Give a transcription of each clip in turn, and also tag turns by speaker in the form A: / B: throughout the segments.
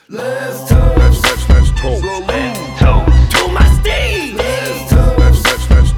A: Let's talk. Let's talk.
B: Let's talk.
A: To my Steve. Let's talk.
B: Let's talk.
A: Let's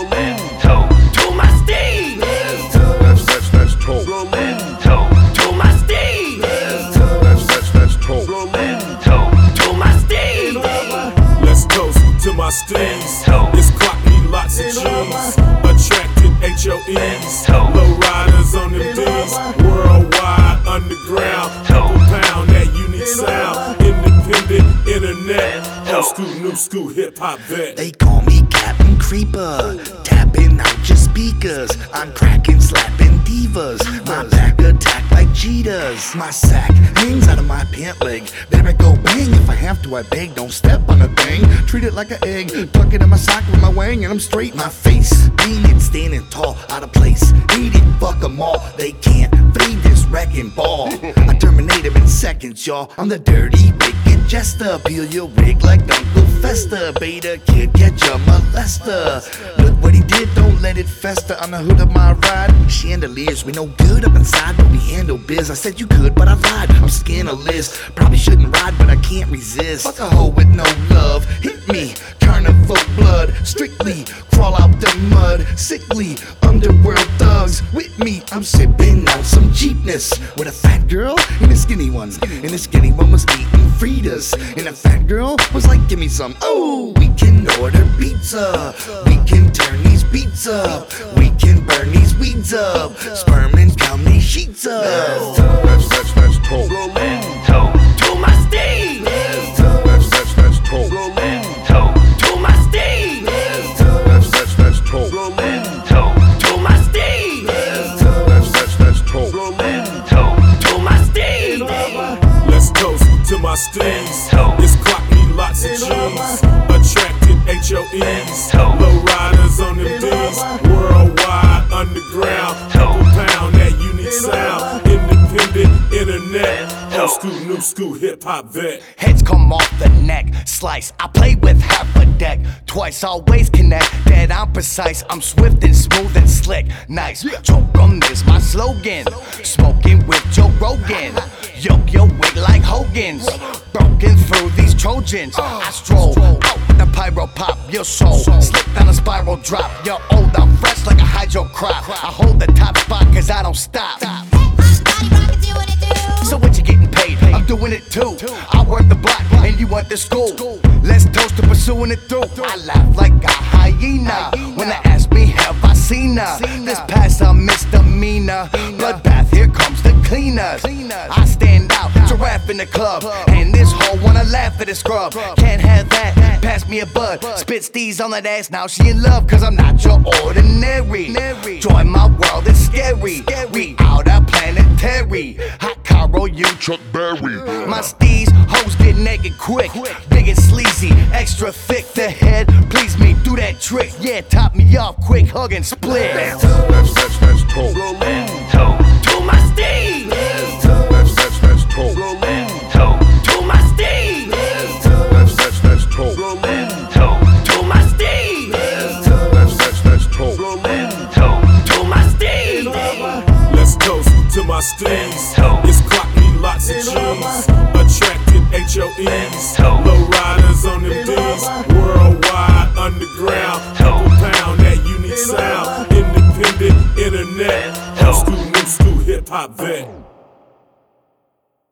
A: talk. To my Steve. Let's talk.
B: Let's talk.
A: Let's talk. To my Steve. Let's talk.
B: Let's talk.
A: Let's talk. To my Steve.
C: Let's toast to my steez. This clock need lots of cheese. Attracted HOEs. Low riders on them D's. Worldwide, underground. Couple pound, that unique sound. Independent, internet. Old school, new school, hip hop vet.
D: They call me Captain Creeper, tapping out your speakers. I'm cracking, slapping divas. My back attack like cheetahs. My sack hangs out of my pant leg. Better go bang if I have to. I beg, don't step on a thing. Treat it like an egg. Tuck it in my sock with my wang, and I'm straight. My face, being standing tall, out of place. Hate it, fuck 'em all. They can't fade this wrecking ball. I terminate 'em in seconds, y'all. I'm the dirty, wicked jester. Peel your wig like Uncle Fester. Beta kid, catch a molester. Look what he did, don't let it fester. On the hood of my ride, chandeliers, we no good up inside, but we handle biz. I said you could, but I lied, I'm scandalous. Probably shouldn't ride, but I can't resist. Fuck a hoe with no love, hit me, carnival blood. Strictly, crawl out the mud. Sickly, underworld thugs. With me, I'm sipping on some cheapness. With a fat girl and a skinny one. And the skinny one was eating Fritas. And the fat girl was like, give me some. Oh, we can order pizza. We can turn these beats up. We can burn these weeds up. Sperm and cum these sheets up.
A: Let's talk.
B: Let's talk.
A: Let's talk. To my Steve. Let's talk.
B: Let's talk.
A: Let's talk. To my Steve. Let's talk.
B: Let's talk.
A: Let's talk. To my Steve. Let's talk.
B: Let's talk.
A: Let's talk. To my Steve.
C: Let's toast to my steez. This clock need lots of cheese. Attracted HOEs. Low riders on them D's. Worldwide, underground. Couple pound, that unique sound. Independent, internet. Old school, new school, hip hop vet.
D: Heads come off the neck, slice. I play with half a deck, twice always connect. That I'm precise, I'm swift and smooth and slick. Nice, choke 'em is my slogan. Smoking with Joe Rogan, yoke your wig like Hogan's. Broken through these Trojans, I stroll out with the pyro pop. Your soul slip down a spiral drop. You're old, I'm fresh like a hydro crop. I hold the top spot 'cause I don't stop. So what you getting paid? I'm doing it too. I work the block and you want the school. Let's toast to pursuing it through. I laugh like a hyena when they ask me have I seen her. This past a misdemeanor. Bloodbath, here comes the cleaners. I stand out, giraffe in the club, and this hoe wanna laugh at the scrub. Can't have that, pass me a bud. Spit steez on that ass, now she in love 'cause I'm not your ordinary. Join my world, it's scary. We out of planetary. Hot Caro, you
B: Chuck Berry.
D: my steez, hoes get naked quick. Big and sleazy, extra thick. The head, please me, do that trick. Yeah, top me off quick, hug and split.
A: Let's talk.
B: Let's talk.
A: Let's talk. To my Steve. Let's talk.
B: Let's talk.
A: Let's talk. To my Steve. Let's talk.
B: Let's talk.
A: Let's talk. To my Steve. Let's talk.
B: Let's talk.
A: Let's talk. To my Steve.
C: Let's toast to my steez. This clock need lots of cheese. Attracted HOEs. Low riders on them D's. Worldwide, underground. Couple pound, that unique sound. Independent, internet. Old school, new school, hip hop vet.